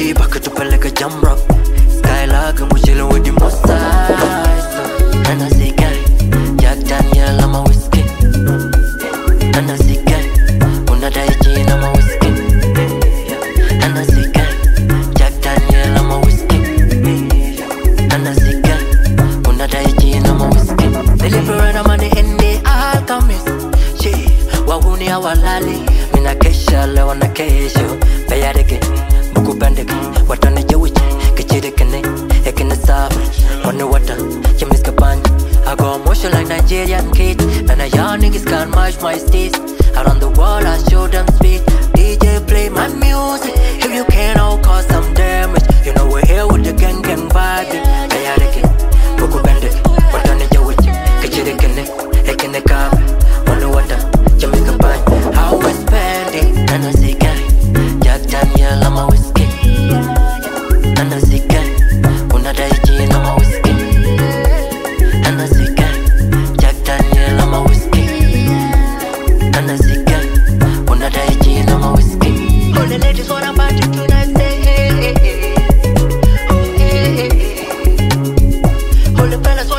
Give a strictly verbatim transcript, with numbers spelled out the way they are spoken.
G back to pele like a jam rock. Skylark I'm chillin' with the most eyes. And I see guy Jack Daniel I'm a whiskey. And I see guy Una die gin I'm a whiskey. And I see guy Jack Daniel I'm a whiskey. And I see guy Una die gin I'm a whiskey. Deliberate I'm on the end the alchemist. She wahuni hawalali. Mina kesha lewa na kesho. Bayadeke Buku bandeke Watane jewiche Kechidekene Ekene sabre Wanu wata Chemiska banji I go emotion like Nigerian kids. And a young niggas can't match my steez. Around the world I show them speed. D J play my music. If you can I'll cause some damage. You know we're